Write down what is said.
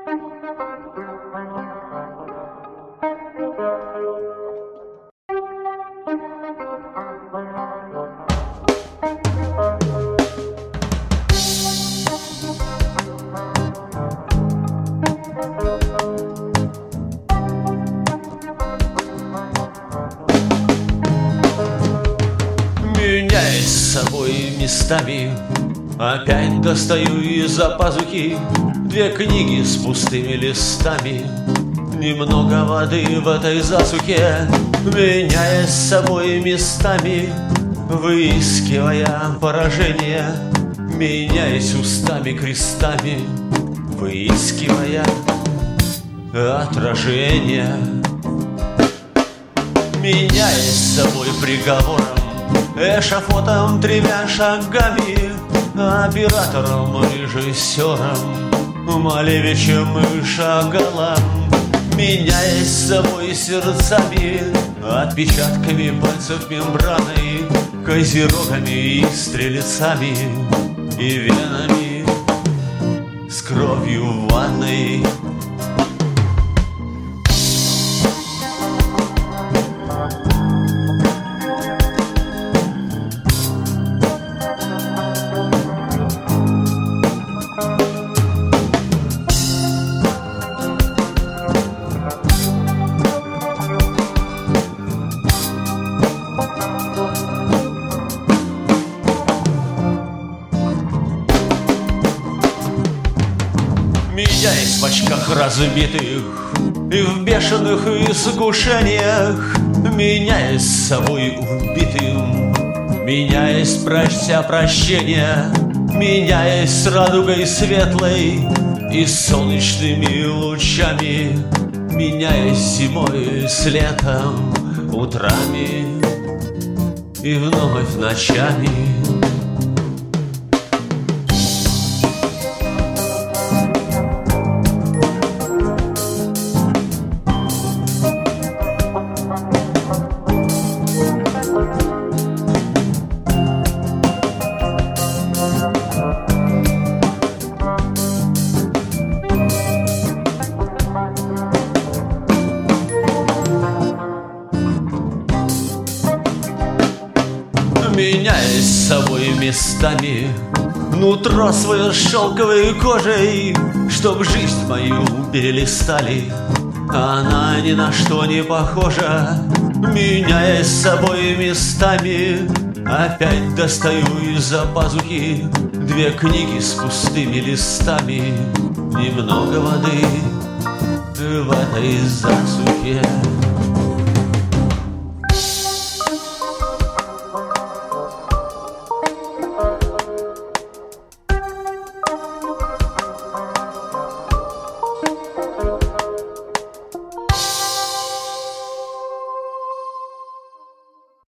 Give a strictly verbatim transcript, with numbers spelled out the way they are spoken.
Меняясь с собой местами, опять достаю из-за пазухи две книги с пустыми листами. Немного воды в этой засухе. Меняясь с собой местами, выискивая поражение, меняясь устами крестами, выискивая отражение. Меняясь с собой приговором, эшафотом, тремя шагами, оператором, режиссером, Малевичем и Шагалом. Меняясь с собой сердцами, отпечатками пальцев мембраной, козерогами и стрелецами, и венами с кровью в ванной. Меняясь в очках разбитых и в бешеных искушениях, меняясь с собой убитым, меняясь, прося прощения, меняясь с радугой светлой и солнечными лучами, меняясь зимой с летом, утрами и вновь ночами. Меняясь с собой местами, нутро свое шелковой кожей, чтоб жизнь мою перелистали, она ни на что не похожа. Меняясь с собой местами, опять достаю из-за пазухи две книги с пустыми листами. Немного воды в этой засухе.